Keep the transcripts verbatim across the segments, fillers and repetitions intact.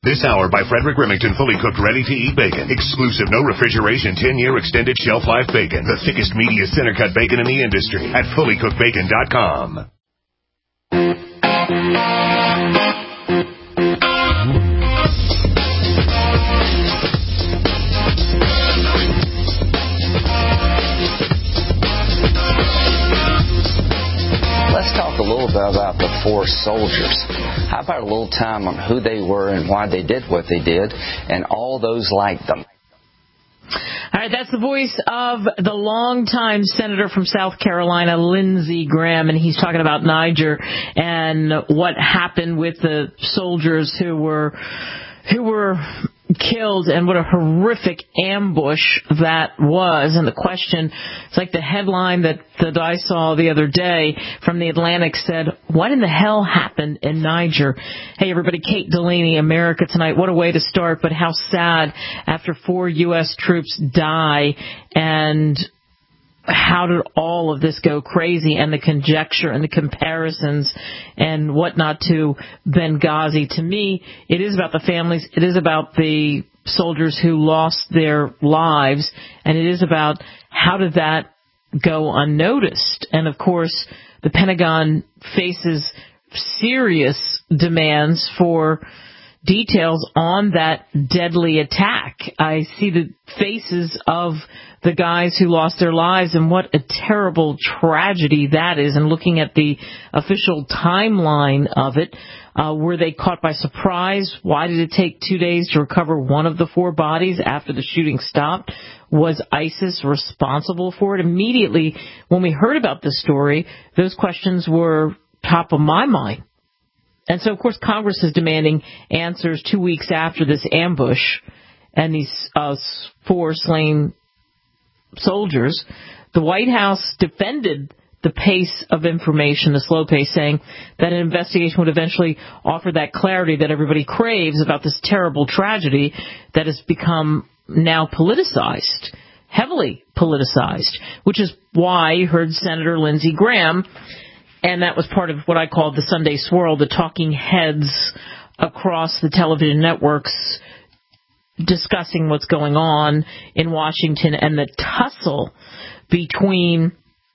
This hour by Frederick Remington, fully cooked, ready-to-eat bacon. Exclusive, no refrigeration, ten-year extended shelf life bacon. The thickest, meatiest, center-cut bacon in the industry at fully cooked bacon dot com. Let's talk a little bit about the four soldiers. How about a little time on who they were and why they did what they did, and all those like them. All right, that's the voice of the longtime senator from South Carolina, Lindsey Graham, and he's talking about Niger and what happened with the soldiers who were who were killed, and what a horrific ambush that was. And the question, it's like the headline that, that I saw the other day from the Atlantic said, what in the hell happened in Niger? Hey, everybody, Kate Delaney, America Tonight. What a way to start, but how sad after four U S troops die, and how did all of this go crazy, and the conjecture and the comparisons and whatnot to Benghazi. To me, it is about the families. It is about the soldiers who lost their lives, and it is about how did that go unnoticed. And, of course, the Pentagon faces serious demands for details on that deadly attack. I see the faces of the guys who lost their lives, and what a terrible tragedy that is. And looking at the official timeline of it, uh, were they caught by surprise? Why did it take two days to recover one of the four bodies after the shooting stopped? Was ISIS responsible for it? Immediately when we heard about this story, those questions were top of my mind. And so, of course, Congress is demanding answers two weeks after this ambush and these uh, four slain soldiers. The White House defended the pace of information, the slow pace, saying that an investigation would eventually offer that clarity that everybody craves about this terrible tragedy that has become now politicized, heavily politicized, which is why you heard Senator Lindsey Graham. And that was part of what I called the Sunday swirl, the talking heads across the television networks discussing what's going on in Washington and the tussle between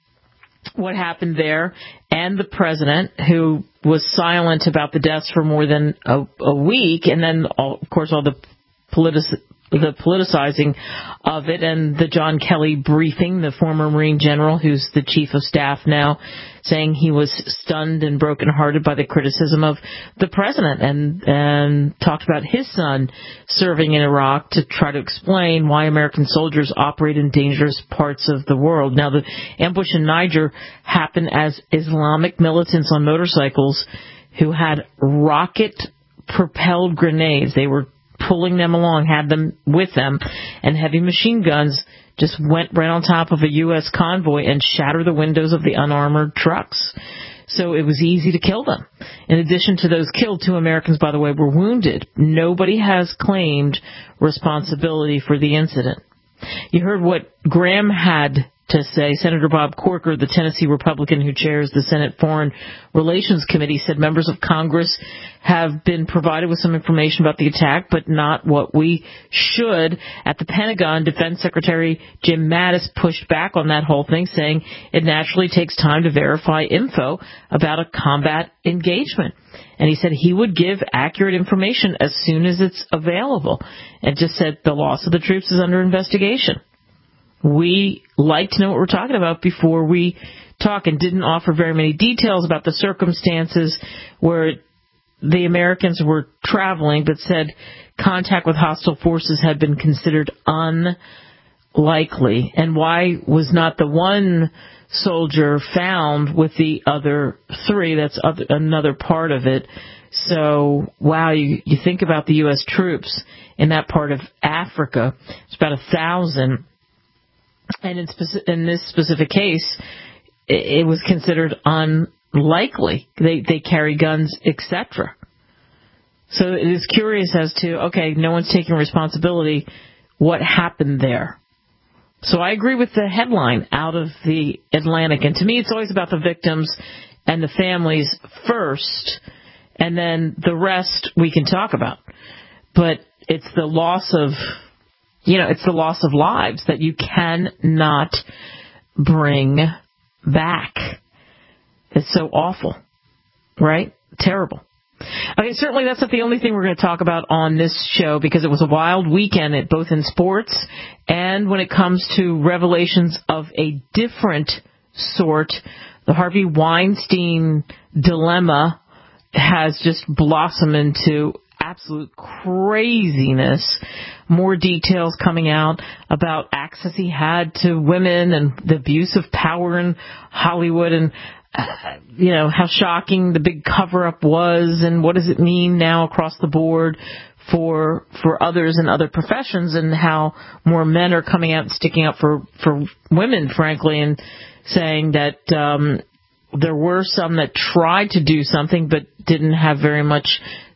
what happened there and the president, who was silent about the deaths for more than a, a week, and then, all, of course, all the politic. the politicizing of it, and the John Kelly briefing, the former Marine general who's the chief of staff now, saying he was stunned and brokenhearted by the criticism of the president, and and talked about his son serving in Iraq to try to explain why American soldiers operate in dangerous parts of the world. Now, the ambush in Niger happened as Islamic militants on motorcycles who had rocket-propelled grenades. They were pulling them along, had them with them, and heavy machine guns just went right on top of a U S convoy and shattered the windows of the unarmored trucks. So it was easy to kill them. In addition to those killed, two Americans, by the way, were wounded. Nobody has claimed responsibility for the incident. You heard what Graham had to say. Senator Bob Corker, the Tennessee Republican who chairs the Senate Foreign Relations Committee, said members of Congress have been provided with some information about the attack, but not what we should. At the Pentagon, Defense Secretary Jim Mattis pushed back on that whole thing, saying it naturally takes time to verify info about a combat engagement. And he said he would give accurate information as soon as it's available, and just said the loss of the troops is under investigation. We like to know what we're talking about before we talk, and didn't offer very many details about the circumstances where the Americans were traveling, but said contact with hostile forces had been considered unlikely. And why was not the one soldier found with the other three? That's other, another part of it. So, wow, you, you think about the U S troops in that part of Africa. It's about a thousand. And in, speci- in this specific case, it, it was considered unlikely. They they carry guns, et cetera. So it is curious as to, okay, no one's taking responsibility. What happened there? So I agree with the headline out of the Atlantic. And to me, it's always about the victims and the families first, and then the rest we can talk about. but it's the loss of, you know, it's the loss of lives that you cannot bring back. It's so awful, right? Terrible. Okay, certainly that's not the only thing we're going to talk about on this show, because it was a wild weekend, at both in sports and when it comes to revelations of a different sort. The Harvey Weinstein dilemma has just blossomed into absolute craziness. More details coming out about access he had to women and the abuse of power in Hollywood, and Uh, you know, how shocking the big cover-up was, and what does it mean now across the board for for others in other professions, and how more men are coming out and sticking up for, for women, frankly, and saying that um, there were some that tried to do something but didn't have very much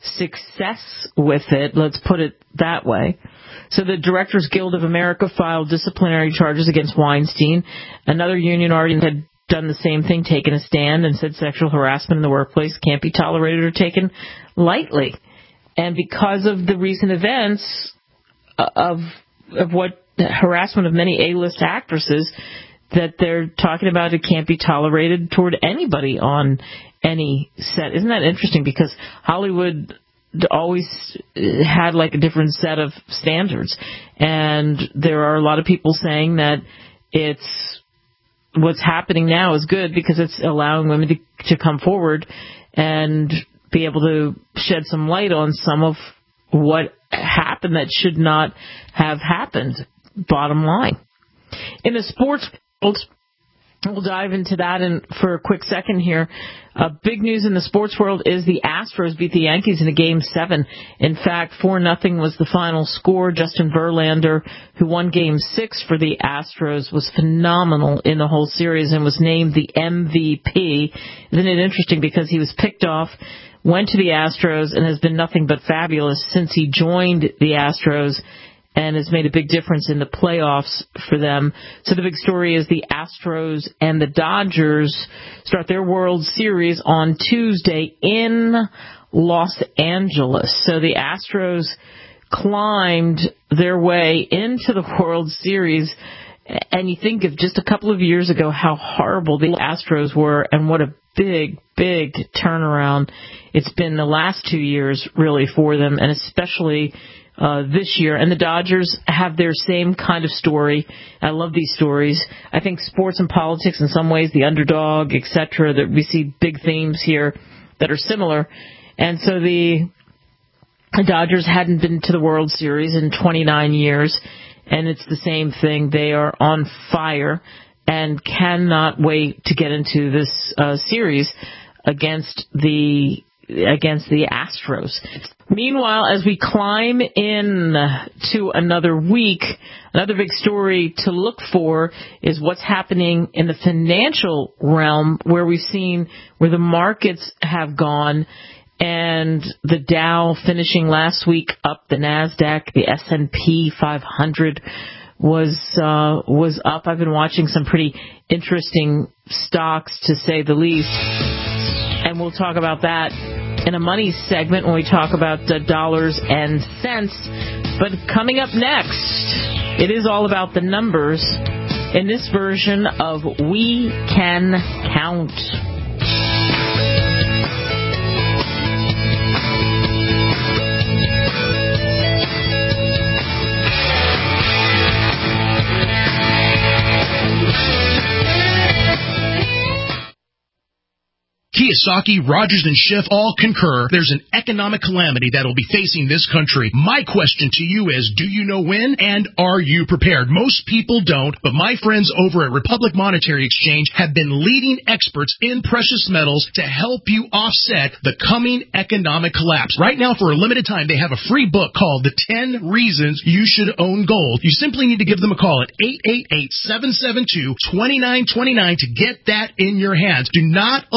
success with it. Let's put it that way. So the Directors Guild of America filed disciplinary charges against Weinstein. Another union already had done the same thing, taken a stand, and said sexual harassment in the workplace can't be tolerated or taken lightly. And because of the recent events of of what harassment of many A-list actresses, that they're talking about, it can't be tolerated toward anybody on any set. Isn't that interesting? Because Hollywood always had like a different set of standards, and there are a lot of people saying that it's what's happening now is good because it's allowing women to, to come forward and be able to shed some light on some of what happened that should not have happened, bottom line. In the sports world, we'll dive into that in, for a quick second here. Uh, big news in the sports world is the Astros beat the Yankees in a game seven. In fact, four nothing was the final score. Justin Verlander, who won game six for the Astros, was phenomenal in the whole series and was named the M V P. Isn't it interesting? Because he was picked off, went to the Astros, and has been nothing but fabulous since he joined the Astros, and has made a big difference in the playoffs for them. So the big story is the Astros and the Dodgers start their World Series on Tuesday in Los Angeles. So the Astros climbed their way into the World Series, and you think of just a couple of years ago how horrible the Astros were, and what a big, big turnaround it's been the last two years, really, for them, and especially Uh, this year. And the Dodgers have their same kind of story. I love these stories. I think sports and politics, in some ways, the underdog, et cetera, that we see big themes here that are similar. And so the Dodgers hadn't been to the World Series in twenty-nine years, and it's the same thing. They are on fire and cannot wait to get into this uh, series against the against the Astros. Meanwhile, as we climb in to another week, another big story to look for is what's happening in the financial realm, where we've seen where the markets have gone, and the Dow finishing last week up, the NASDAQ, the S and P five hundred was uh, was up. I've been watching some pretty interesting stocks, to say the least, and we'll talk about that in a money segment when we talk about uh, dollars and cents. But coming up next, it is all about the numbers in this version of We Can Count. Kiyosaki, Rogers, and Schiff all concur there's an economic calamity that will be facing this country. My question to you is, do you know when, and are you prepared? Most people don't, but my friends over at Republic Monetary Exchange have been leading experts in precious metals to help you offset the coming economic collapse. Right now, for a limited time, they have a free book called The ten Reasons You Should Own Gold. You simply need to give them a call at eight eight eight, seven seven two, two nine two nine to get that in your hands. Do not allow the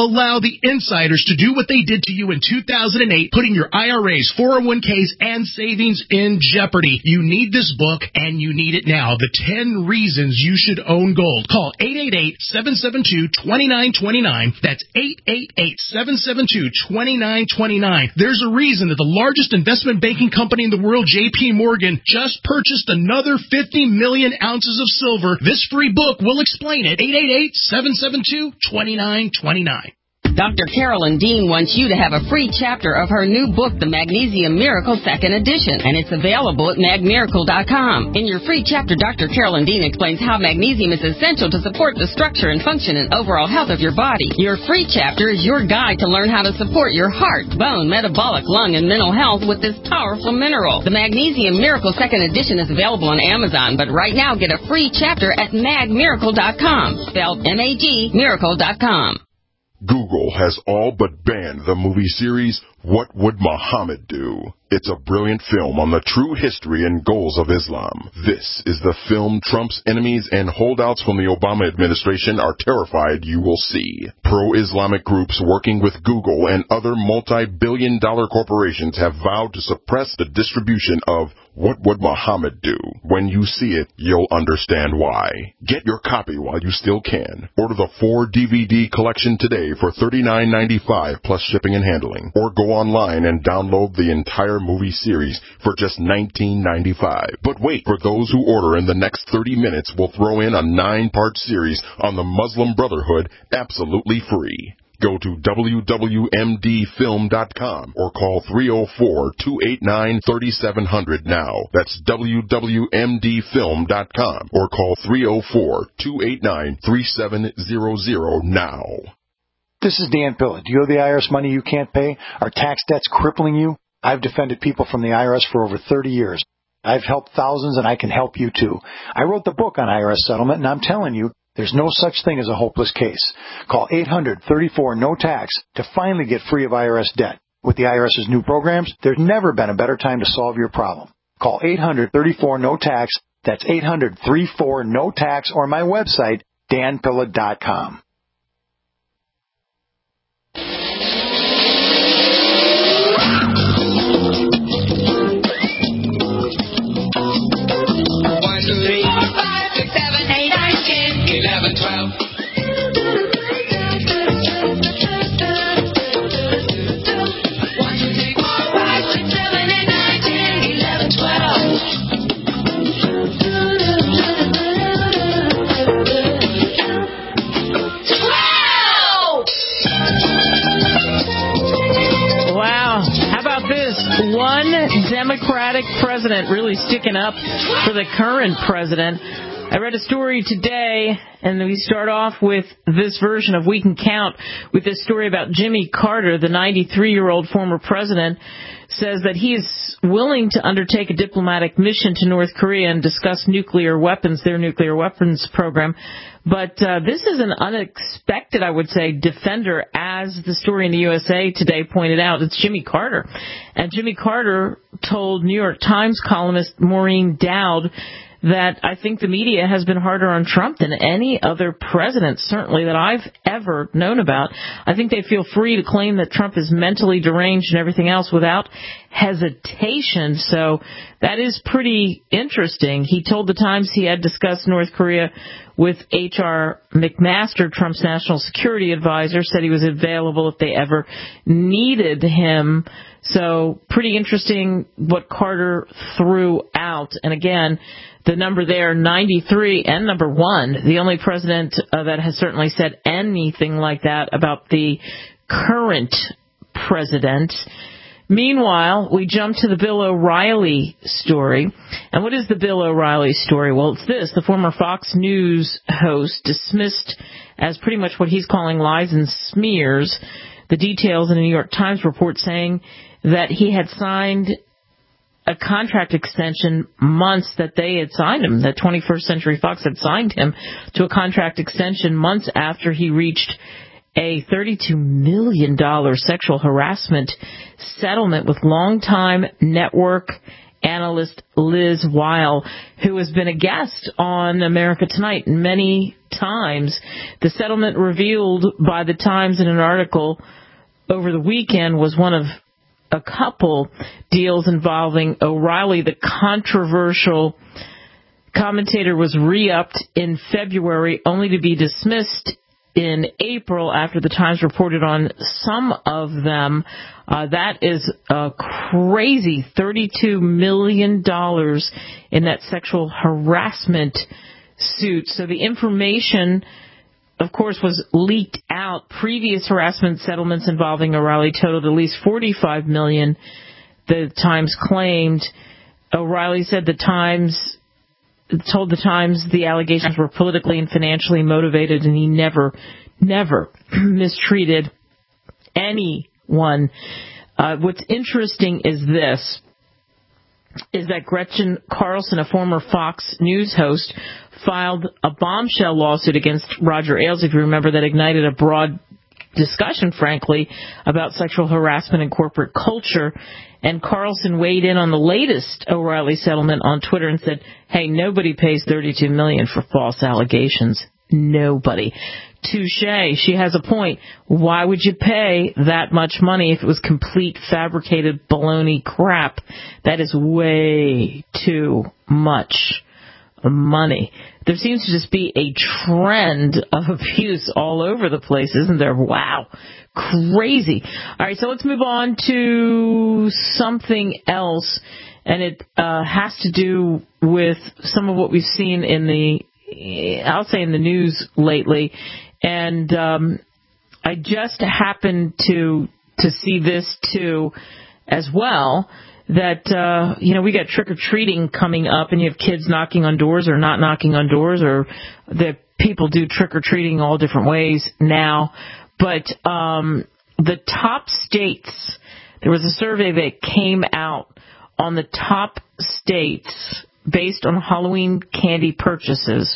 the insiders to do what they did to you in two thousand eight, putting your I R As, four oh one k's, and savings in jeopardy. You need this book, and you need it now. The ten Reasons You Should Own Gold. Call eight eight eight, seven seven two, two nine two nine. That's eight eight eight, seven seven two, two nine two nine. There's a reason that the largest investment banking company in the world, J P Morgan, just purchased another fifty million ounces of silver. This free book will explain it. eight eight eight, seven seven two, two nine two nine. Doctor Carolyn Dean wants you to have a free chapter of her new book, The Magnesium Miracle Second Edition, and it's available at mag miracle dot com. In your free chapter, Doctor Carolyn Dean explains how magnesium is essential to support the structure and function and overall health of your body. Your free chapter is your guide to learn how to support your heart, bone, metabolic, lung, and mental health with this powerful mineral. The Magnesium Miracle Second Edition is available on Amazon, but right now get a free chapter at mag miracle dot com, spelled M A G, miracle dot com. Google has all but banned the movie series What Would Muhammad Do? It's a brilliant film on the true history and goals of Islam. This is the film Trump's enemies and holdouts from the Obama administration are terrified you will see. Pro-Islamic groups working with Google and other multi-billion dollar corporations have vowed to suppress the distribution of What Would Muhammad Do? When you see it, you'll understand why. Get your copy while you still can. Order the four D V D collection today for thirty-nine ninety-five plus shipping and handling. Or go online and download the entire movie series for just nineteen ninety-five. But wait, for those who order in the next thirty minutes, we'll throw in a nine-part series on the Muslim Brotherhood absolutely free. Go to w w m d film dot com or call three oh four, two eight nine, three seven zero zero now. That's w w m d film dot com or call three oh four, two eight nine, three seven zero zero now. This is Dan Pilla. Do you owe the I R S money you can't pay? Are tax debts crippling you? I've defended people from the I R S for over thirty years. I've helped thousands, and I can help you too. I wrote the book on I R S settlement, and I'm telling you, there's no such thing as a hopeless case. Call eight hundred, thirty-four, no tax to finally get free of I R S debt. With the IRS's new programs, there's never been a better time to solve your problem. Call eight hundred, thirty-four, no tax. That's eight hundred, thirty-four, no tax, or my website, dan pilla dot com. One, two, three, four, five, six, seven, eight, nine, ten, eleven, twelve. One, two, three, four, five, six, seven, eight, nine, ten, eleven, twelve. Wow. How about this? One Democratic president really sticking up for the current president. I read a story today, and we start off with this version of We Can Count with this story about Jimmy Carter, the ninety-three-year-old former president, says that he is willing to undertake a diplomatic mission to North Korea and discuss nuclear weapons, their nuclear weapons program. But uh, this is an unexpected, I would say, defender, as the story in the U S A Today pointed out. It's Jimmy Carter. And Jimmy Carter told New York Times columnist Maureen Dowd that I think the media has been harder on Trump than any other president, certainly, that I've ever known about. I think they feel free to claim that Trump is mentally deranged and everything else without hesitation. So that is pretty interesting. He told the Times he had discussed North Korea with H R McMaster, Trump's national security advisor, said he was available if they ever needed him. So pretty interesting what Carter threw out. And again, the number there, ninety-three, and number one, the only president uh, that has certainly said anything like that about the current president. Meanwhile, we jump to the Bill O'Reilly story. And what is the Bill O'Reilly story? Well, it's this. The former Fox News host dismissed as pretty much what he's calling lies and smears the details in a New York Times report saying that he had signed a contract extension months that they had signed him, that twenty-first Century Fox had signed him to a contract extension months after he reached a thirty-two million dollars sexual harassment settlement with longtime network analyst Liz Weil, who has been a guest on America Tonight many times. The settlement revealed by the Times in an article over the weekend was one of a couple deals involving O'Reilly. The controversial commentator was re-upped in February, only to be dismissed in April after the Times reported on some of them. Uh, that is a crazy thirty-two million dollars in that sexual harassment suit. So the information, of course, was leaked out. Previous harassment settlements involving O'Reilly totaled at least forty-five million dollars, the Times claimed. O'Reilly said the Times told the Times the allegations were politically and financially motivated, and he never, never mistreated anyone. Uh, what's interesting is this, is that Gretchen Carlson, a former Fox News host, filed a bombshell lawsuit against Roger Ailes, if you remember, that ignited a broad discussion, frankly, about sexual harassment in corporate culture. And Carlson weighed in on the latest O'Reilly settlement on Twitter and said, hey, nobody pays thirty-two million dollars for false allegations. Nobody. Touche. She has a point. Why would you pay that much money if it was complete fabricated baloney crap? That is way too much money. There seems to just be a trend of abuse all over the place, isn't there? Wow. Crazy. All right, so let's move on to something else, and it uh, has to do with some of what we've seen in the, I'll say in the news lately, and um, I just happened to to see this too as well, that, uh, you know, we got trick-or-treating coming up, and you have kids knocking on doors or not knocking on doors, or the people do trick-or-treating all different ways now. But um, the top states, there was a survey that came out on the top states based on Halloween candy purchases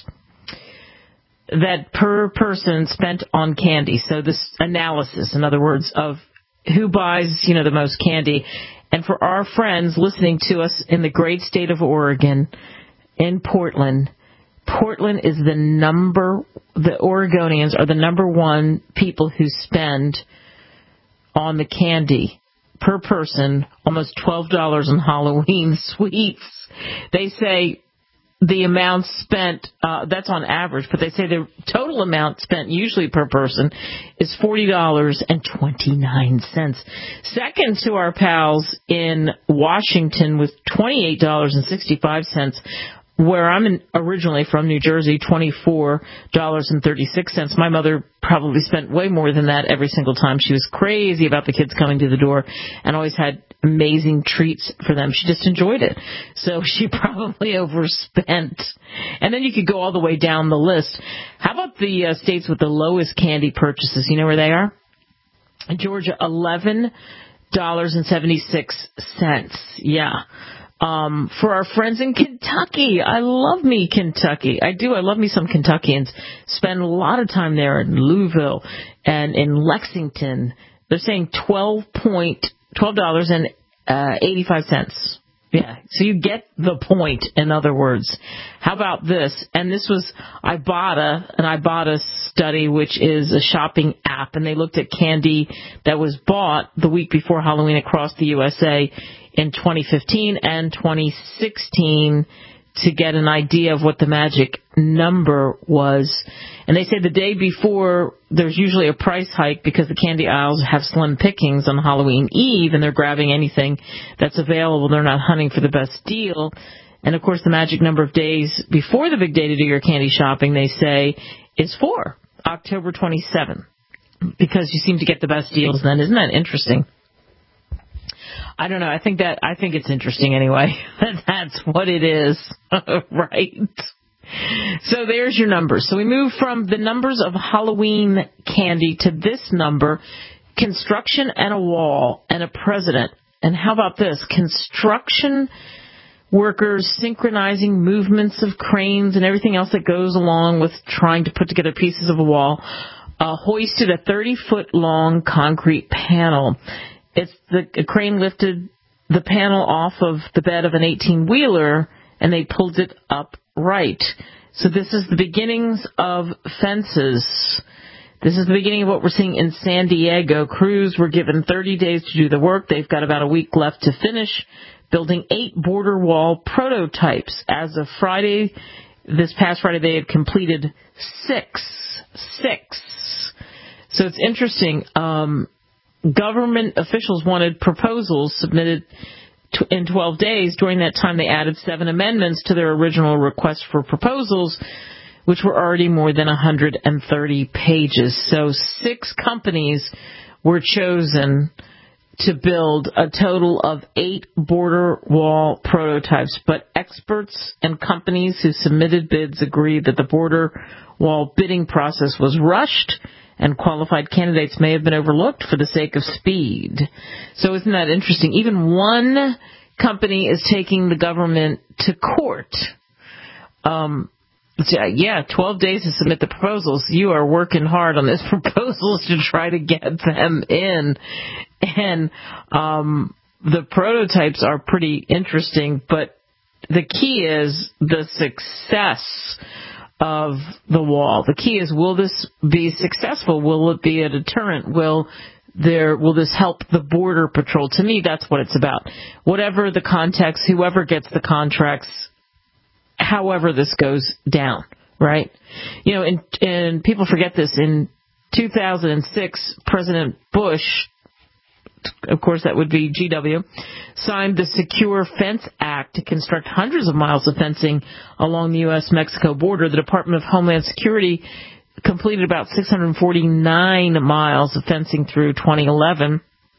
that per person spent on candy. So this analysis, in other words, of who buys, you know, the most candy. And for our friends listening to us in the great state of Oregon, in Portland, Portland is the number, the Oregonians are the number one people who spend on the candy per person, almost twelve dollars on Halloween sweets. They say the amount spent, uh, that's on average, but they say the total amount spent usually per person is forty dollars and twenty-nine cents. Second to our pals in Washington with twenty-eight dollars and sixty-five cents. Where I'm in, originally from, New Jersey, twenty-four dollars and thirty-six cents. My mother probably spent way more than that every single time. She was crazy about the kids coming to the door and always had amazing treats for them. She just enjoyed it. So she probably overspent. And then you could go all the way down the list. How about the uh, states with the lowest candy purchases? You know where they are? Georgia, eleven dollars and seventy-six cents. Yeah. Um, for our friends in Kentucky, I love me Kentucky. I do. I love me some Kentuckians. Spend a lot of time there in Louisville and in Lexington. They're saying twelve point twelve dollars and eighty-five cents. Yeah, so you get the point. In other words, how about this? And this was Ibotta, an Ibotta study, which is a shopping app, and they looked at candy that was bought the week before Halloween across the U S A in twenty fifteen and twenty sixteen to get an idea of what the magic number was. And they say the day before, there's usually a price hike because the candy aisles have slim pickings on Halloween Eve, and they're grabbing anything that's available. They're not hunting for the best deal. And, of course, the magic number of days before the big day to do your candy shopping, they say, is four, October twenty-seventh, because you seem to get the best deals then. Isn't that interesting? I don't know. I think that I think it's interesting anyway. That's what it is, right? So there's your numbers. So we move from the numbers of Halloween candy to this number: construction and a wall and a president. And how about this? Construction workers synchronizing movements of cranes and everything else that goes along with trying to put together pieces of a wall, uh, hoisted a thirty-foot long concrete panel. It's the a crane lifted the panel off of the bed of an eighteen-wheeler, and they pulled it up right. So this is the beginnings of fences. This is the beginning of what we're seeing in San Diego. Crews were given thirty days to do the work. They've got about a week left to finish building eight border wall prototypes. As of Friday, this past Friday, they had completed six. Six. So it's interesting. Um, government officials wanted proposals submitted to, in twelve days. During that time, they added seven amendments to their original request for proposals, which were already more than one hundred thirty pages. So six companies were chosen to build a total of eight border wall prototypes. But experts and companies who submitted bids agreed that the border wall bidding process was rushed and qualified candidates may have been overlooked for the sake of speed. So isn't that interesting? Even one company is taking the government to court. Um, yeah, twelve days to submit the proposals. You are working hard on these proposals to try to get them in. And um, the prototypes are pretty interesting, but the key is the success of the wall. The key is, will this be successful? Will it be a deterrent? Will there will this help the Border Patrol? To me, that's what it's about. Whatever the context, whoever gets the contracts, however this goes down, right? You know, and, and people forget this. In two thousand six, President Bush, of course that would be G W, signed the Secure Fence Act to construct hundreds of miles of fencing along the U S Mexico border. The Department of Homeland Security completed about six hundred forty-nine miles of fencing through twenty eleven.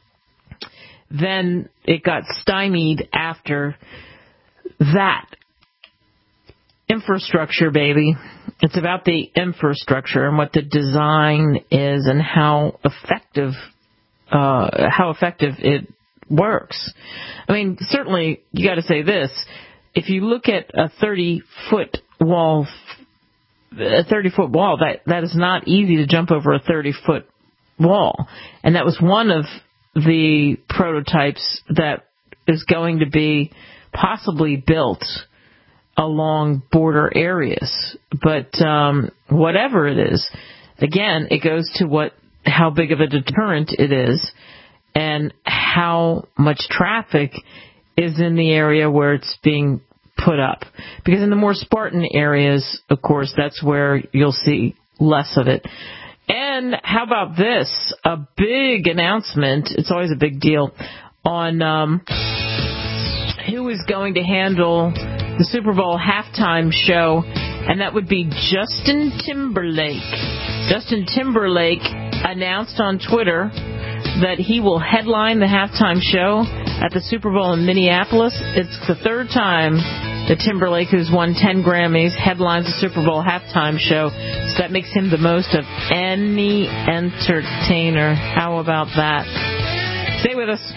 Then it got stymied after that. Infrastructure, baby. It's about the infrastructure and what the design is and how effective uh, how effective it works. I mean, certainly you got to say this. If you look at a thirty-foot wall, a thirty-foot wall, that that is not easy to jump over a thirty-foot wall, and that was one of the prototypes that is going to be possibly built along border areas. But um, whatever it is, again, it goes to what how big of a deterrent it is and how much traffic is in the area where it's being put up. Because in the more Spartan areas, of course, that's where you'll see less of it. And how about this? A big announcement, it's always a big deal, on um, who is going to handle the Super Bowl halftime show, and that would be Justin Timberlake. Justin Timberlake announced on Twitter that he will headline the halftime show at the Super Bowl in Minneapolis. It's the third time that Timberlake, who's won ten Grammys, headlines the Super Bowl halftime show. So that makes him the most of any entertainer. How about that? Stay with us.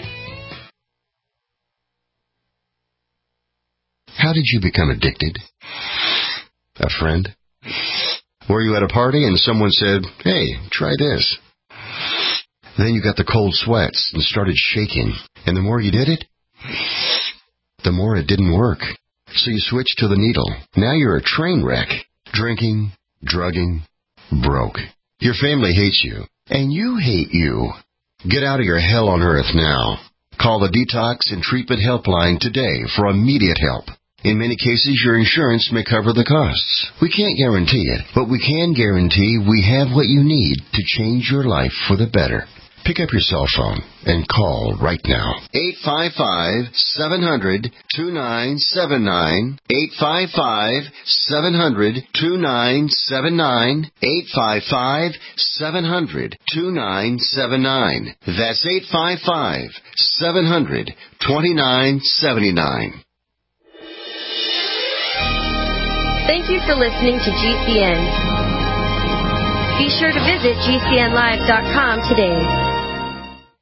How did you become addicted? A friend? Were you at a party and someone said, "Hey, try this"? Then you got the cold sweats and started shaking. And the more you did it, the more it didn't work. So you switched to the needle. Now you're a train wreck. Drinking, drugging, broke. Your family hates you. And you hate you. Get out of your hell on earth now. Call the Detox and Treatment Helpline today for immediate help. In many cases, your insurance may cover the costs. We can't guarantee it, but we can guarantee we have what you need to change your life for the better. Pick up your cell phone and call right now. eight five five, seven hundred, two nine seven nine. eight five five, seven hundred, two nine seven nine. eight five five, seven hundred, two nine seven nine. That's eight five five, seven hundred, two nine seven nine. Thank you for listening to G C N. Be sure to visit G C N live dot com today.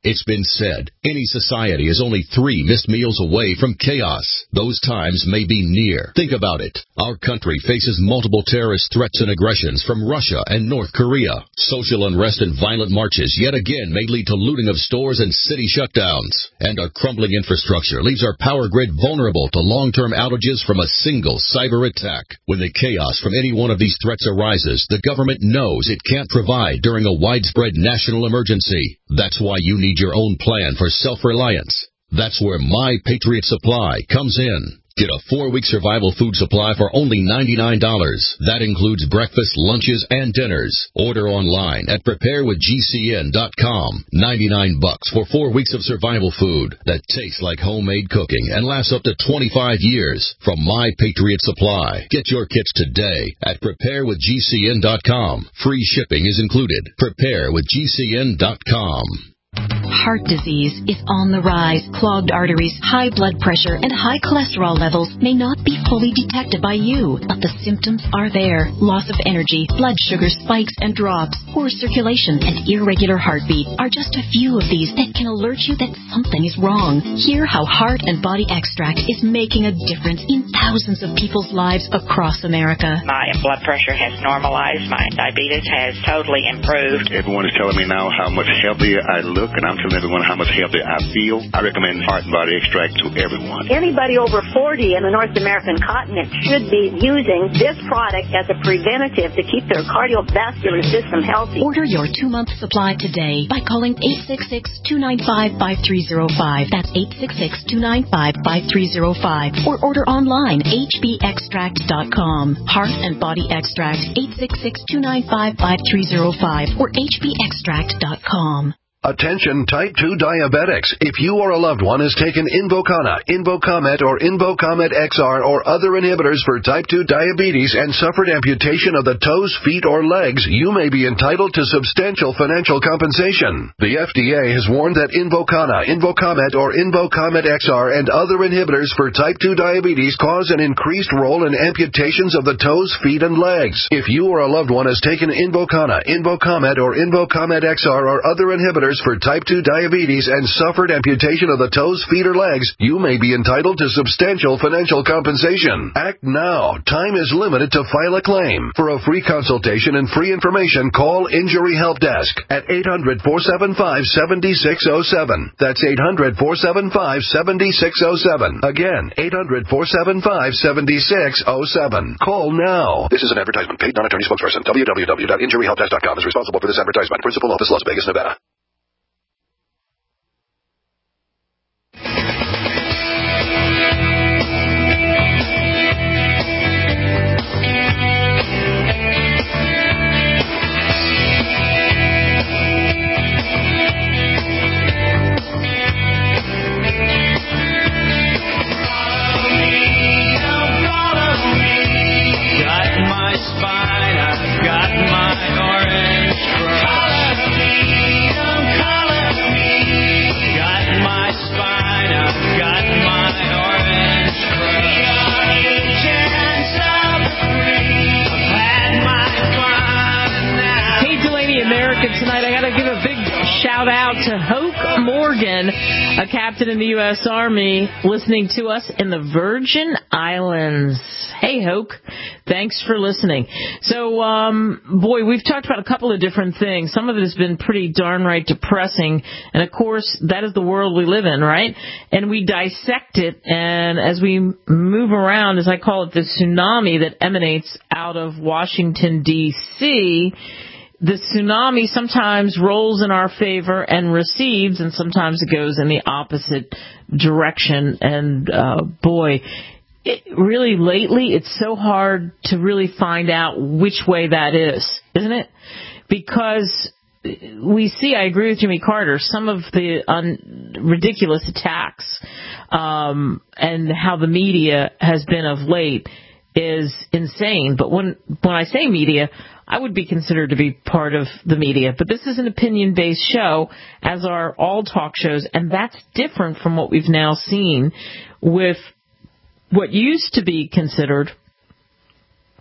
It's been said, any society is only three missed meals away from chaos. Those times may be near. Think about it. Our country faces multiple terrorist threats and aggressions from Russia and North Korea. Social unrest and violent marches yet again may lead to looting of stores and city shutdowns. And our crumbling infrastructure leaves our power grid vulnerable to long-term outages from a single cyber attack. When the chaos from any one of these threats arises, the government knows it can't provide during a widespread national emergency. That's why you need your own plan for self-reliance. That's where My Patriot Supply comes in. Get a four-week survival food supply for only ninety-nine dollars. That includes breakfast, lunches, and dinners. Order online at prepare with G C N dot com. ninety-nine bucks for four weeks of survival food that tastes like homemade cooking and lasts up to twenty-five years from My Patriot Supply. Get your kits today at prepare with G C N dot com. Free shipping is included. prepare with G C N dot com. Heart disease is on the rise. Clogged arteries, high blood pressure, and high cholesterol levels may not be fully detected by you, but the symptoms are there. Loss of energy, blood sugar spikes and drops, poor circulation, and irregular heartbeat are just a few of these that can alert you that something is wrong. Hear how Heart and Body Extract is making a difference in thousands of people's lives across America. My blood pressure has normalized. My diabetes has totally improved. Everyone is telling me now how much healthier I look, and I'm telling everyone how much healthier I feel. I recommend Heart and Body Extract to everyone. Anybody over forty in the North American continent should be using this product as a preventative to keep their cardiovascular system healthy. Order your two-month supply today by calling eight six six, two nine five, five three zero five. That's eight six six, two nine five, five three zero five. Or order online, H B extract dot com. Heart and Body Extract, eight six six, two nine five, five three zero five or H B extract dot com. Attention type two diabetics. If you or a loved one has taken Invokana, Invokamet, or Invokamet X R or other inhibitors for type two diabetes and suffered amputation of the toes, feet, or legs, you may be entitled to substantial financial compensation. The F D A has warned that Invokana, Invokamet, or Invokamet X R and other inhibitors for type two diabetes cause an increased role in amputations of the toes, feet, and legs. If you or a loved one has taken Invokana, Invokamet, or Invokamet X R or other inhibitors for type two diabetes and suffered amputation of the toes, feet, or legs, you may be entitled to substantial financial compensation. Act now. Time is limited to file a claim. For a free consultation and free information, call Injury Help Desk at eight hundred, four seven five, seven six zero seven. That's eight hundred, four seven five, seven six zero seven. Again, eight hundred, four seven five, seven six zero seven. Call now. This is an advertisement. Paid non-attorney spokesperson. w w w dot injury help desk dot com is responsible for this advertisement. Principal office, Las Vegas, Nevada. Tonight, I got to give a big shout out to Hoke Morgan, a captain in the U S Army, listening to us in the Virgin Islands. Hey, Hoke. Thanks for listening. So, um, boy, we've talked about a couple of different things. Some of it has been pretty darn right depressing. And, of course, that is the world we live in, right? And we dissect it. And as we move around, as I call it, the tsunami that emanates out of Washington, D C, the tsunami sometimes rolls in our favor and recedes, and sometimes it goes in the opposite direction. And, uh, boy, it really lately it's so hard to really find out which way that is, isn't it? Because we see, I agree with Jimmy Carter, some of the un- ridiculous attacks um, and how the media has been of late is insane. But when when I say media, I would be considered to be part of the media. But this is an opinion-based show, as are all talk shows, and that's different from what we've now seen with what used to be considered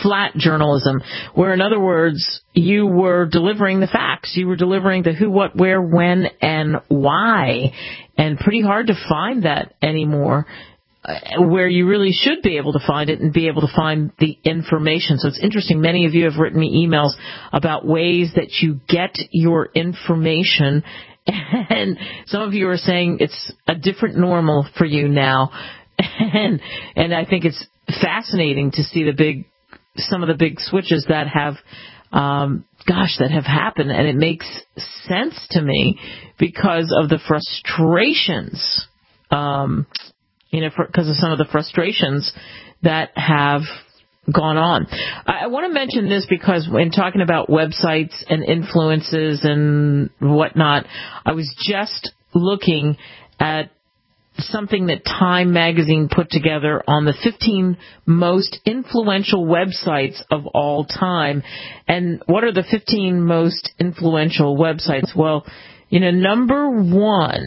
flat journalism, where, in other words, you were delivering the facts. You were delivering the who, what, where, when, and why. And pretty hard to find that anymore, where you really should be able to find it and be able to find the information. So it's interesting. Many of you have written me emails about ways that you get your information, and some of you are saying it's a different normal for you now. And and I think it's fascinating to see the big, some of the big switches that have, um, gosh, that have happened. And it makes sense to me because of the frustrations, um, you know, because of some of the frustrations that have gone on. I, I want to mention this because when talking about websites and influences and whatnot, I was just looking at something that Time magazine put together on the fifteen most influential websites of all time. And what are the fifteen most influential websites? Well, you know, number one,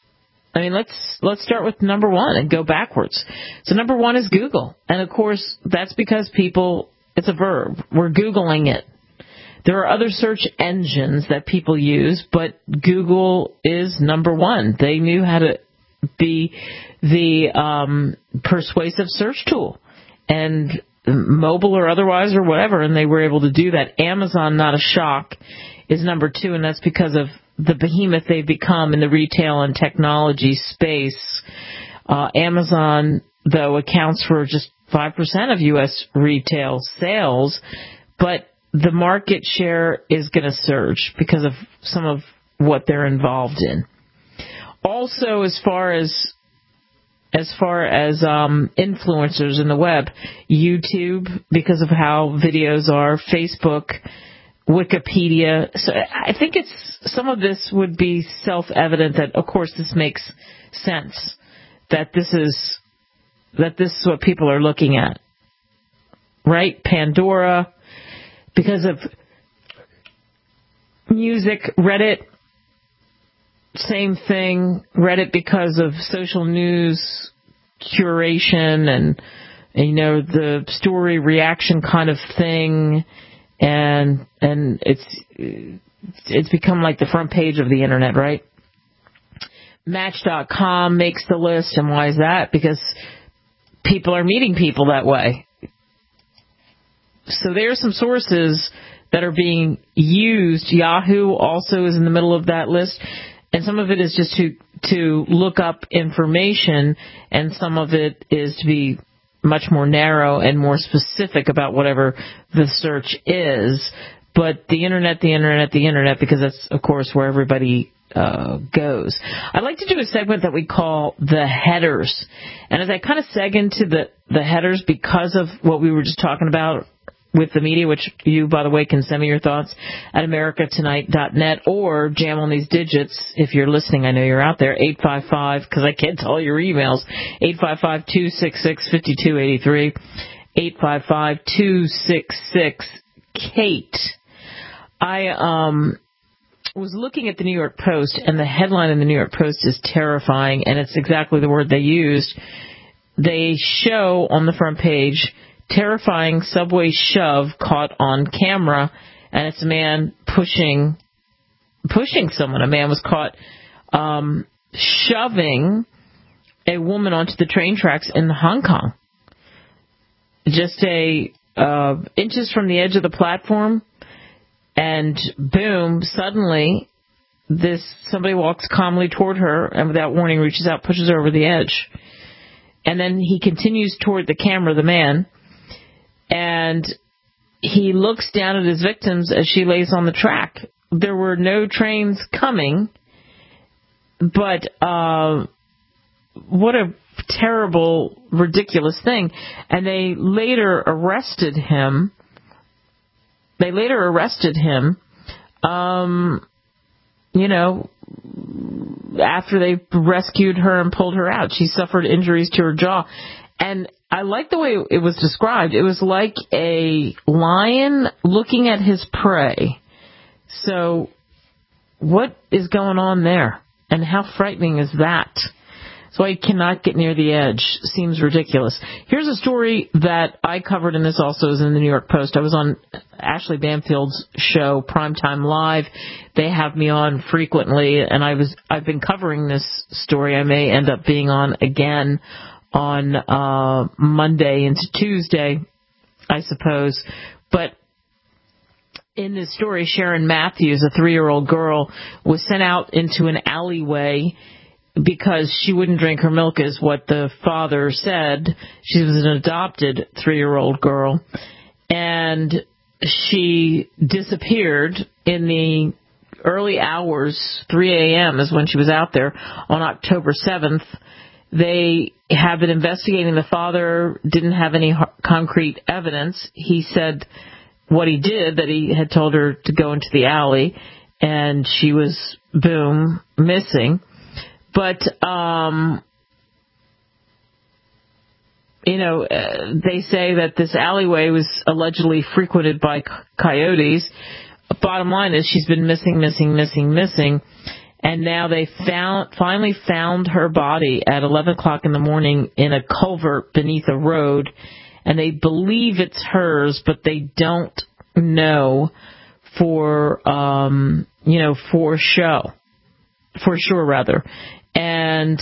I mean, let's let's start with number one and go backwards. So number one is Google. And, of course, that's because people, it's a verb. We're Googling it. There are other search engines that people use, but Google is number one. They knew how to be the um, persuasive search tool, and mobile or otherwise or whatever, and they were able to do that. Amazon, not a shock, is number two, and that's because of the behemoth they've become in the retail and technology space. Uh, Amazon, though, accounts for just five percent of U S retail sales, but the market share is going to surge because of some of what they're involved in. Also, as far as as far as um, influencers in the web, YouTube, because of how videos are, Facebook, Wikipedia. So I think it's some of this would be self-evident that, of course, this makes sense, that this is that this is what people are looking at, right? Pandora, because of music, Reddit. Same thing, Reddit, because of social news curation and, and, you know, the story reaction kind of thing, and and it's it's become like the front page of the internet, right? Match dot com makes the list, and why is that? Because people are meeting people that way. So there are some sources that are being used. Yahoo also is in the middle of that list. And some of it is just to to look up information, and some of it is to be much more narrow and more specific about whatever the search is. But the internet, the internet, the internet, because that's, of course, where everybody uh, goes. I'd like to do a segment that we call the headers. And as I kind of seg into the, the headers because of what we were just talking about with the media, which you, by the way, can send me your thoughts at america tonight dot net or jam on these digits if you're listening. I know you're out there. eight five five, because I can't tell your emails, eight five five, two six six, five two eight three, eight five five, two six six, Kate. I um was looking at the New York Post, and the headline in the New York Post is terrifying, and it's exactly the word they used. They show on the front page, terrifying subway shove caught on camera, and it's a man pushing pushing someone. A man was caught um, shoving a woman onto the train tracks in Hong Kong. Just a uh, inches from the edge of the platform, and boom, suddenly this somebody walks calmly toward her, and without warning reaches out, pushes her over the edge. And then he continues toward the camera, the man, and he looks down at his victims as she lays on the track. There were no trains coming, but uh, what a terrible, ridiculous thing. And they later arrested him. They later arrested him, um, you know, after they rescued her and pulled her out. She suffered injuries to her jaw. And I like the way it was described. It was like a lion looking at his prey. So what is going on there? And how frightening is that? So I cannot get near the edge. Seems ridiculous. Here's a story that I covered, and this also is in the New York Post. I was on Ashley Banfield's show, Primetime Live. They have me on frequently, and I was, I've been covering this story. I may end up being on again on uh Monday into Tuesday, I suppose. But in this story, Sharon Matthews, a three-year-old girl, was sent out into an alleyway because she wouldn't drink her milk, is what the father said. She was an adopted three-year-old girl. And she disappeared in the early hours, three a.m. is when she was out there, on October seventh. They have been investigating. The father didn't have any concrete evidence. He said what he did, that he had told her to go into the alley, and she was, boom, missing. But, um, you know, uh, they say that this alleyway was allegedly frequented by coyotes. Bottom line is she's been missing, missing, missing, missing. And now they found, finally found her body at eleven o'clock in the morning in a culvert beneath a road. And they believe it's hers, but they don't know for, um, you know, for show, for sure, rather. And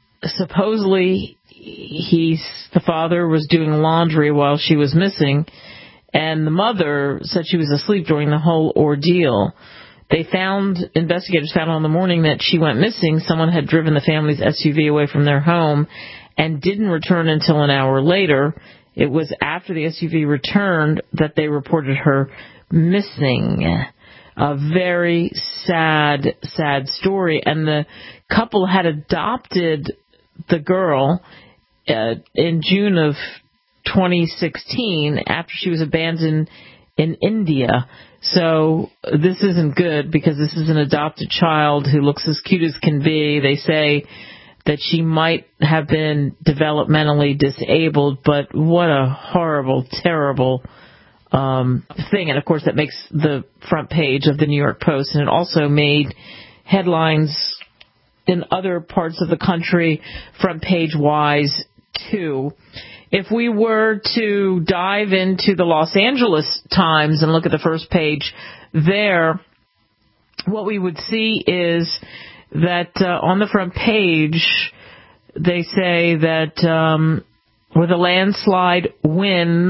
supposedly he's, the father was doing laundry while she was missing, and the mother said she was asleep during the whole ordeal. They found, investigators found on the morning that she went missing. Someone had driven the family's S U V away from their home and didn't return until an hour later. It was after the S U V returned that they reported her missing. A very sad, sad story. And the couple had adopted the girl uh, in June of twenty sixteen after she was abandoned in India. So this isn't good, because this is an adopted child who looks as cute as can be. They say that she might have been developmentally disabled, but what a horrible, terrible um, thing. And, of course, that makes the front page of the New York Post, and it also made headlines in other parts of the country front page-wise, too. If we were to dive into the Los Angeles Times and look at the first page there, what we would see is that uh, on the front page, they say that um, with a landslide win,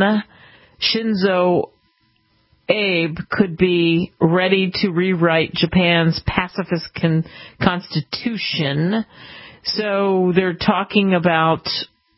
Shinzo Abe could be ready to rewrite Japan's pacifist con- constitution. So they're talking about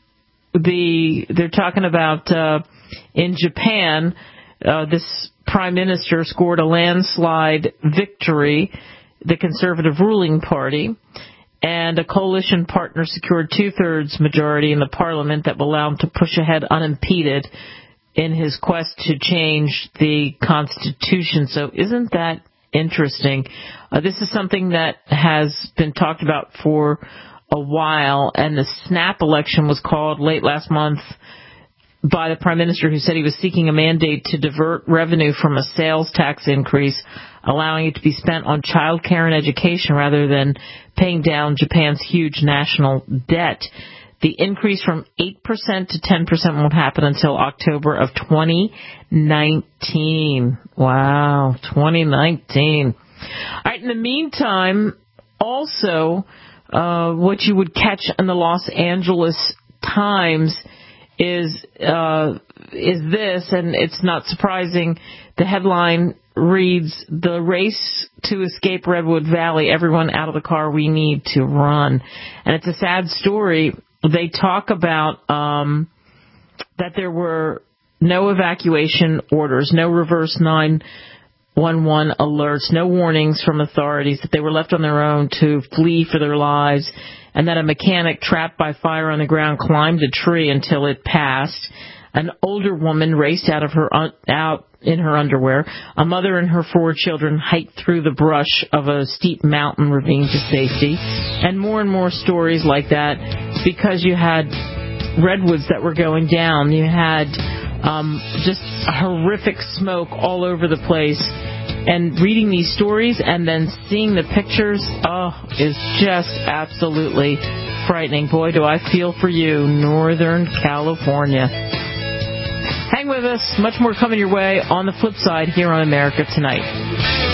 the they're talking about uh, in Japan, uh, this prime minister scored a landslide victory, the conservative ruling party, and a coalition partner secured two-thirds majority in the parliament that will allow him to push ahead unimpeded in his quest to change the Constitution. So isn't that interesting? Uh, this is something that has been talked about for a while, and the snap election was called late last month by the prime minister, who said he was seeking a mandate to divert revenue from a sales tax increase, allowing it to be spent on child care and education rather than paying down Japan's huge national debt. The increase from eight percent to ten percent won't happen until October of twenty nineteen. Wow, twenty nineteen. All right, in the meantime, also, uh, what you would catch in the Los Angeles Times is uh, is this, and it's not surprising. The headline reads, "The race to escape Redwood Valley, everyone out of the car, we need to run." And it's a sad story. They talk about um, that there were no evacuation orders, no reverse nine one one alerts, no warnings from authorities, that they were left on their own to flee for their lives, and that a mechanic trapped by fire on the ground climbed a tree until it passed. An older woman raced out of her un- out in her underwear. A mother and her four children hiked through the brush of a steep mountain ravine to safety. And more and more stories like that, because you had redwoods that were going down. You had um, just horrific smoke all over the place. And reading these stories and then seeing the pictures, oh, is just absolutely frightening. Boy, do I feel for you, Northern California. Hang with us. Much more coming your way on the flip side here on America Tonight.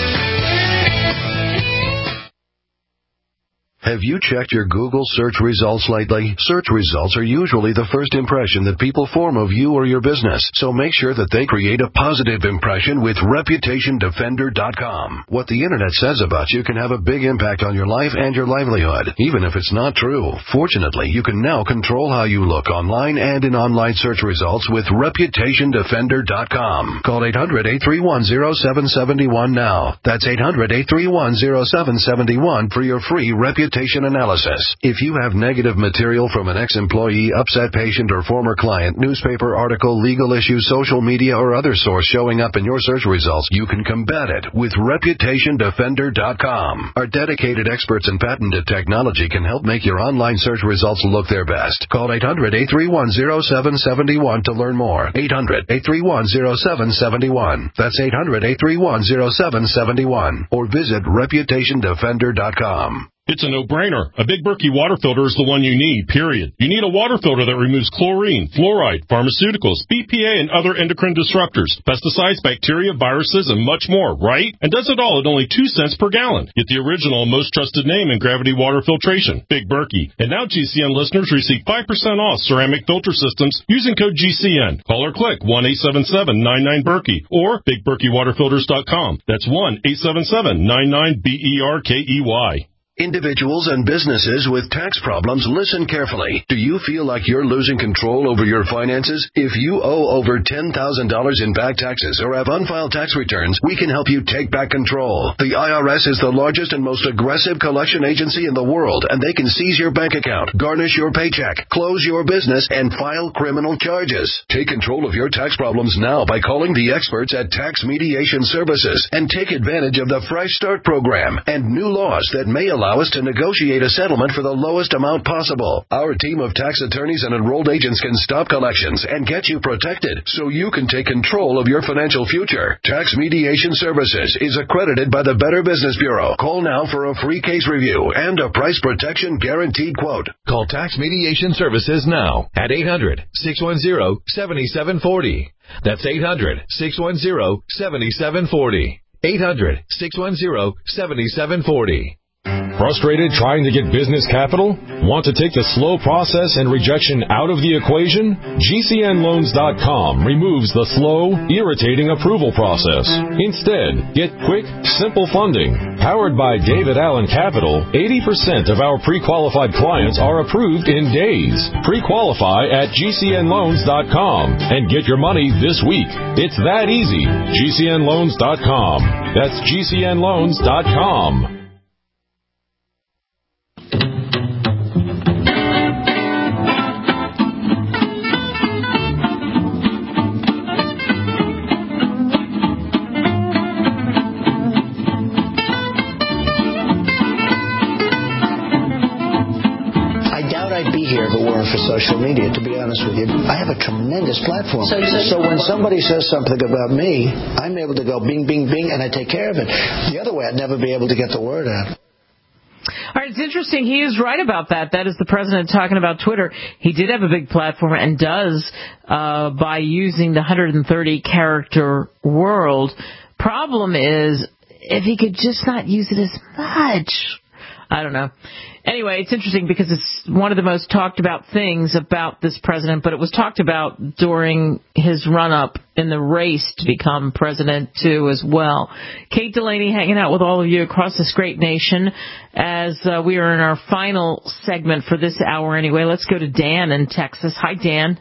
Have you checked your Google search results lately? Search results are usually the first impression that people form of you or your business, so make sure that they create a positive impression with Reputation Defender dot com. What the Internet says about you can have a big impact on your life and your livelihood, even if it's not true. Fortunately, you can now control how you look online and in online search results with Reputation Defender dot com. Call eight hundred, eight three one, zero seven seven one now. That's eight hundred, eight three one, zero seven seven one for your free Reputation analysis. If you have negative material from an ex-employee, upset patient, or former client, newspaper article, legal issue, social media, or other source showing up in your search results, you can combat it with Reputation Defender dot com. Our dedicated experts in patented technology can help make your online search results look their best. Call eight hundred, eight three one, zero seven seven one to learn more. eight hundred, eight three one, zero seven seven one. That's eight hundred, eight three one, zero seven seven one. Or visit Reputation Defender dot com. It's a no-brainer. A Big Berkey water filter is the one you need, period. You need a water filter that removes chlorine, fluoride, pharmaceuticals, B P A, and other endocrine disruptors, pesticides, bacteria, viruses, and much more, right? And does it all at only two cents per gallon. Get the original and most trusted name in gravity water filtration, Big Berkey. And now G C N listeners receive five percent off ceramic filter systems using code G C N. Call or click one eight seven seven, nine nine, Berkey or Big Berkey Water Filters dot com. That's one eight seven seven, nine nine, B E R K E Y. Individuals and businesses with tax problems, listen carefully. Do you feel like you're losing control over your finances? If you owe over ten thousand dollars in back taxes or have unfiled tax returns, we can help you take back control. The I R S is the largest and most aggressive collection agency in the world, and they can seize your bank account, garnish your paycheck, close your business, and file criminal charges. Take control of your tax problems now by calling the experts at Tax Mediation Services and take advantage of the Fresh Start program and new laws that may allow us to negotiate a settlement for the lowest amount possible. Our team of tax attorneys and enrolled agents can stop collections and get you protected so you can take control of your financial future. Tax Mediation Services is accredited by the Better Business Bureau. Call now for a free case review and a price protection guaranteed quote. Call Tax Mediation Services now at eight hundred, six one zero, seven seven four zero. That's eight hundred, six one zero, seven seven four zero. eight hundred, six one zero, seven seven four zero. Frustrated trying to get business capital? Want to take the slow process and rejection out of the equation? G C N loans dot com removes the slow, irritating approval process. Instead, get quick, simple funding. Powered by David Allen Capital, eighty percent of our pre-qualified clients are approved in days. Pre-qualify at G C N loans dot com and get your money this week. It's that easy. G C N loans dot com. That's G C N loans dot com. For social media, to be honest with you, I have a tremendous platform. So, so, so when somebody says something about me, I'm able to go bing, bing, bing, and I take care of it. The other way, I'd never be able to get the word out. All right, it's interesting. He is right about that. That is the president talking about Twitter. He did have a big platform and does uh, by using the one hundred thirty character world. Problem is, if he could just not use it as much. I don't know. Anyway, it's interesting because it's one of the most talked about things about this president, but it was talked about during his run-up in the race to become president, too, as well. Kate Delaney hanging out with all of you across this great nation as uh, we are in our final segment for this hour anyway. Let's go to Dan in Texas. Hi, Dan.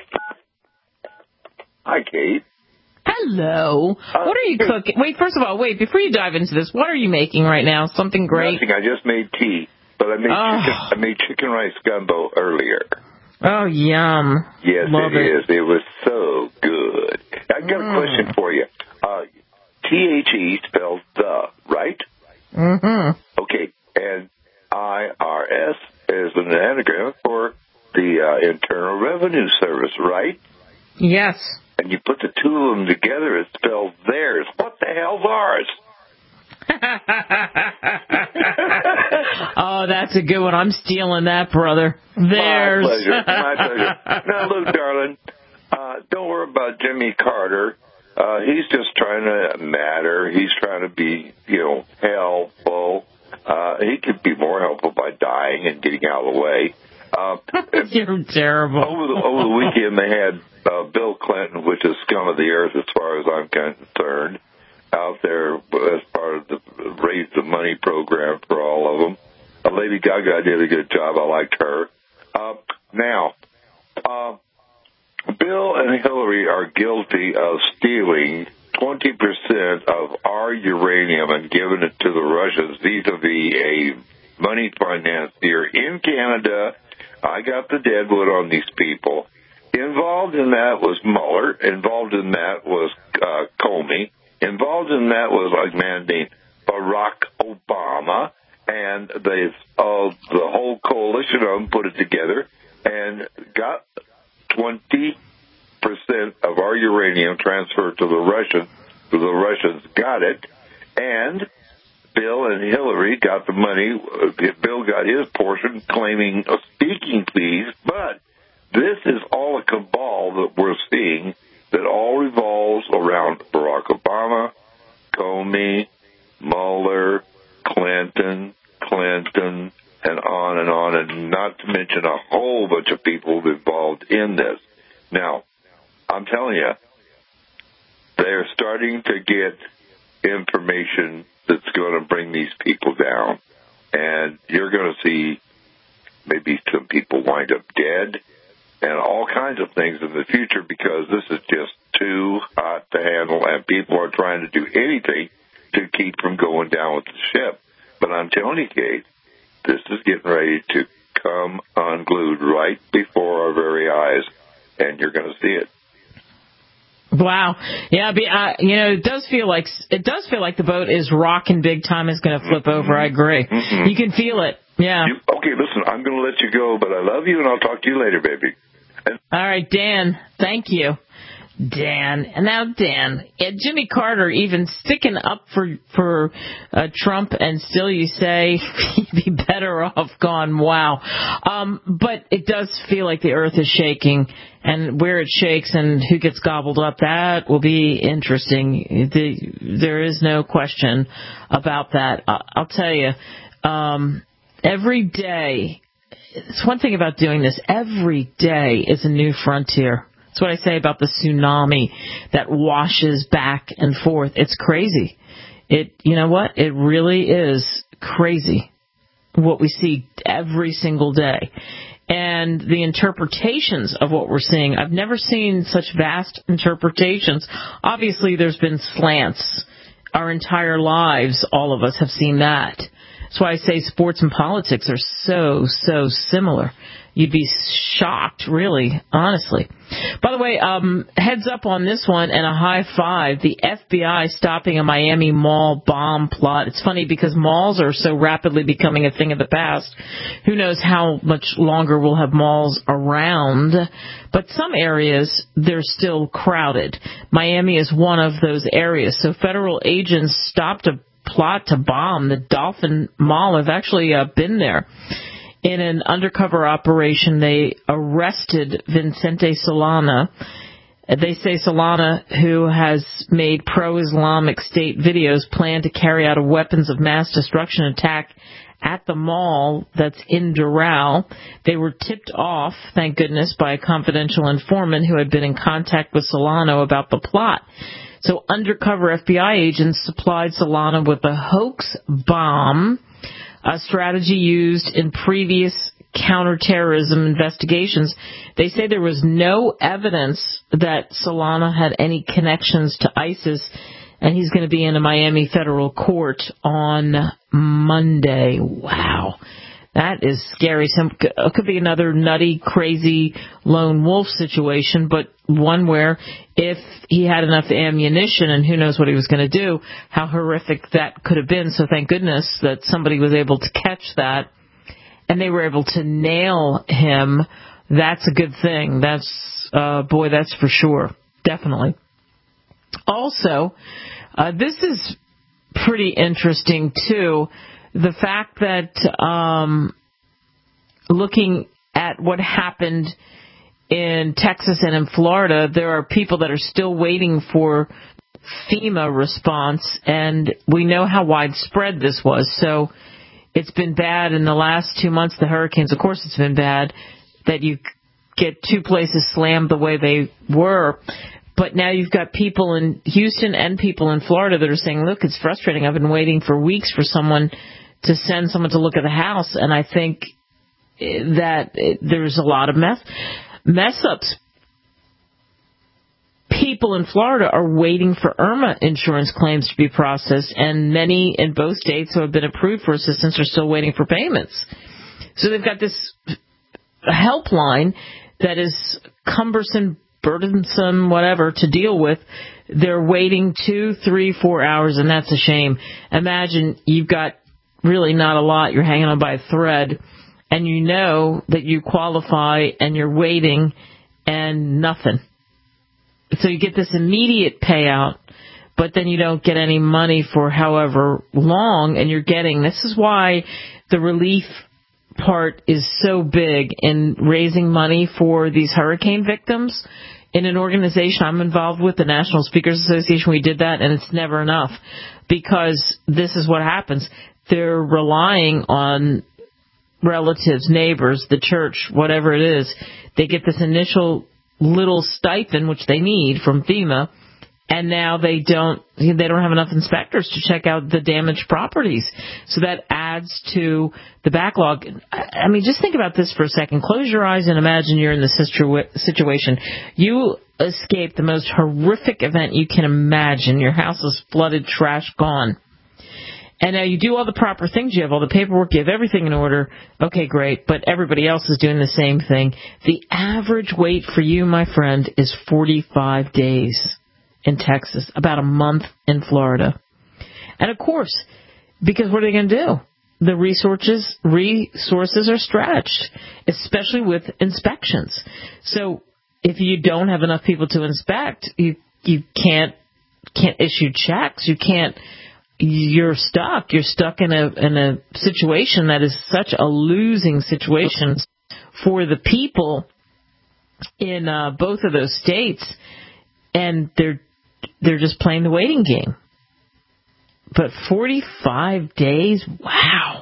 Hi, Kate. Hello. Uh, what are you cooking? Wait, first of all, wait, before you dive into this, what are you making right now? Something great? Nothing. I just made tea, but I made, oh. chicken, I made chicken rice gumbo earlier. Oh, yum. Yes, Love it, it is. It was so good. I've got mm. a question for you. Uh, T H E spells the, right? Mm-hmm. Okay, and I R S is an anagram for the uh, Internal Revenue Service, right? Yes. And you put the two of them together, it spells theirs. What the hell's ours? Oh, that's a good one. I'm stealing that, brother. There's. My pleasure. My pleasure. Now, look, darling, uh, don't worry about Jimmy Carter. Uh, he's just trying to matter. He's trying to be, you know, helpful. Uh, he could be more helpful by dying and getting out of the way. Uh, You're terrible. Over the, over the weekend, they had uh, Bill Clinton, which is scum of the earth as far as I'm concerned, out there as part of the Raise the Money program for all of them. Uh, Lady Gaga did a good job. I liked her. Uh, now, uh, Bill and Hillary are guilty of stealing twenty percent of our uranium and giving it to the Russians vis-a-vis a money financier in Canada. I got the deadwood on these people. Involved in that was Mueller. Involved in that was uh, Comey. Involved in that was a man named Barack Obama. And they, uh, the whole coalition of them put it together and got twenty percent of our uranium transferred to the Russians. The Russians got it. And Bill and Hillary got the money. Bill got his portion, claiming a speaking fees. But this is all a cabal that we're seeing that all revolves around Barack Obama, Comey, Mueller, Clinton, Clinton, and on and on, and not to mention a whole bunch of people involved in this. Now, I'm telling you, they're starting to get information that's going to bring these people down. And you're going to see maybe some people wind up dead and all kinds of things in the future because this is just too hot to handle, and people are trying to do anything to keep from going down with the ship. But I'm telling you, Kate, this is getting ready to come unglued right before our very eyes, and you're going to see it. Wow. Yeah, be, uh, you know, it does feel like it does feel like the boat is rocking big time. Is going to flip mm-hmm. over. I agree. Mm-hmm. You can feel it. Yeah. You, okay, listen, I'm going to let you go, but I love you, and I'll talk to you later, baby. And- All right, Dan. Thank you. Dan. And now, Dan, yeah, Jimmy Carter even sticking up for for uh, Trump, and still you say he'd be better off gone. Wow. Um, but it does feel like the earth is shaking, and where it shakes and who gets gobbled up, that will be interesting. The, there is no question about that. I, I'll tell you, um, every day, it's one thing about doing this, every day is a new frontier. That's what I say about the tsunami that washes back and forth. It's crazy. It, you know what? It really is crazy what we see every single day. And the interpretations of what we're seeing, I've never seen such vast interpretations. Obviously, there's been slants. Our entire lives, all of us have seen that. That's why I say sports and politics are so, so similar. You'd be shocked, really, honestly. By the way, um, heads up on this one and a high five. The F B I stopping a Miami mall bomb plot. It's funny because malls are so rapidly becoming a thing of the past. Who knows how much longer we'll have malls around. But some areas, they're still crowded. Miami is one of those areas. So federal agents stopped a plot to bomb the Dolphin Mall. I've actually uh, been there. In an undercover operation, they arrested Vicente Solana. They say Solana, who has made pro-Islamic State videos, planned to carry out a weapons of mass destruction attack at the mall that's in Doral. They were tipped off, thank goodness, by a confidential informant who had been in contact with Solana about the plot. So undercover F B I agents supplied Solana with a hoax bomb, a strategy used in previous counterterrorism investigations. They say there was no evidence that Solana had any connections to ISIS, and he's going to be in a Miami federal court on Monday. Wow. That is scary. Some, it could be another nutty, crazy lone wolf situation, but one where if he had enough ammunition, and who knows what he was going to do, how horrific that could have been. So thank goodness that somebody was able to catch that, and they were able to nail him. That's a good thing. That's, uh, boy, that's for sure. Definitely. Also, uh, this is pretty interesting, too. the fact that um, looking at what happened in Texas and in Florida, there are people that are still waiting for FEMA response, and we know how widespread this was. So it's been bad in the last two months, the hurricanes. Of course it's been bad that you get two places slammed the way they were. But now you've got people in Houston and people in Florida that are saying, look, it's frustrating. I've been waiting for weeks for someone to send someone to look at the house. And I think that there's a lot of mess, mess ups. People in Florida are waiting for Irma insurance claims to be processed, and many in both states who have been approved for assistance are still waiting for payments. So they've got this helpline that is cumbersome, burdensome, whatever, to deal with. They're waiting two, three, four hours, and that's a shame. Imagine you've got really not a lot. You're hanging on by a thread, and you know that you qualify, and you're waiting, and nothing. So you get this immediate payout, but then you don't get any money for however long, and you're getting, this is why the relief part is so big in raising money for these hurricane victims. In an organization I'm involved with, the National Speakers Association, we did that, and it's never enough, because this is what happens. They're relying on relatives, neighbors, the church, whatever it is. They get this initial little stipend, which they need from FEMA, and now they don't they don't have enough inspectors to check out the damaged properties. So that adds to the backlog. I mean, just think about this for a second. Close your eyes and imagine you're in this situa- situation. You escape the most horrific event you can imagine. Your house is flooded, trash gone. And now you do all the proper things. You have all the paperwork. You have everything in order. Okay, great. But everybody else is doing the same thing. The average wait for you, my friend, is forty-five days in Texas, about a month in Florida. And, of course, because what are they going to do? The resources resources are stretched, especially with inspections. So if you don't have enough people to inspect, you you can't can't issue checks. You can't. You're stuck. You're stuck in a in a situation that is such a losing situation for the people in uh, both of those states, and they're they're just playing the waiting game. But forty-five days, wow,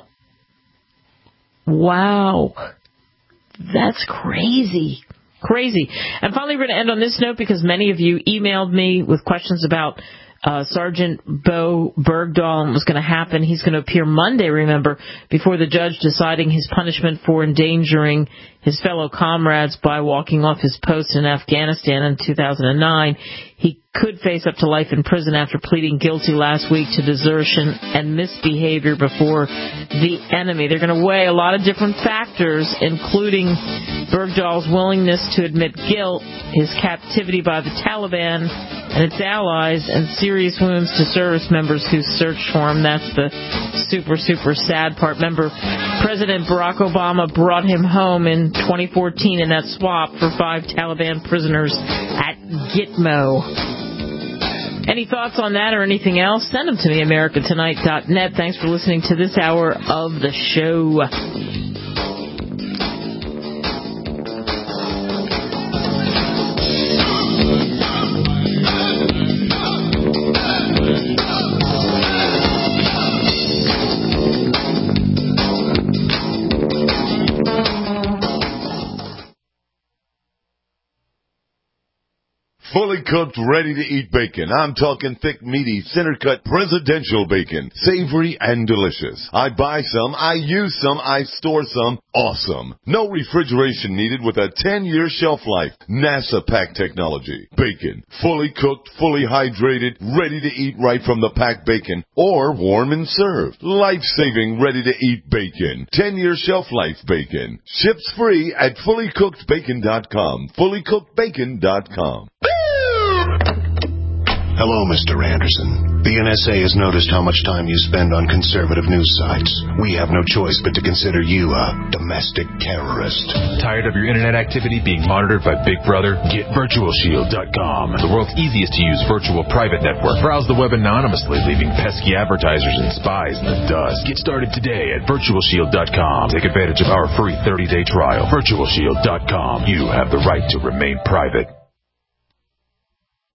wow, that's crazy, crazy. And finally, we're going to end on this note because many of you emailed me with questions about Uh, Sergeant Bo Bergdahl and what's going to happen. He's going to appear Monday, remember, before the judge deciding his punishment for endangering his fellow comrades by walking off his post in Afghanistan in two thousand nine. He could face up to life in prison after pleading guilty last week to desertion and misbehavior before the enemy. They're going to weigh a lot of different factors, including Bergdahl's willingness to admit guilt, his captivity by the Taliban and its allies, and serious wounds to service members who searched for him. That's the super, super sad part. Remember, President Barack Obama brought him home in twenty fourteen in that swap for five Taliban prisoners at Gitmo. Any thoughts on that or anything else? Send them to me, America Tonight dot net. Thanks for listening to this hour of the show. Fully cooked, ready-to-eat bacon. I'm talking thick, meaty, center-cut, presidential bacon. Savory and delicious. I buy some, I use some, I store some. Awesome. No refrigeration needed with a ten-year shelf life. NASA pack technology. Bacon. Fully cooked, fully hydrated, ready to eat right from the packed bacon. Or warm and served. Life-saving, ready-to-eat bacon. ten-year shelf life bacon. Ships free at fully cooked bacon dot com. fully cooked bacon dot com. Hello, Mister Anderson. The N S A has noticed how much time you spend on conservative news sites. We have no choice but to consider you a domestic terrorist. Tired of your internet activity being monitored by Big Brother? Get Virtual Shield dot com, the world's easiest to use virtual private network. Browse the web anonymously, leaving pesky advertisers and spies in the dust. Get started today at Virtual Shield dot com. Take advantage of our free thirty-day trial. Virtual Shield dot com. You have the right to remain private.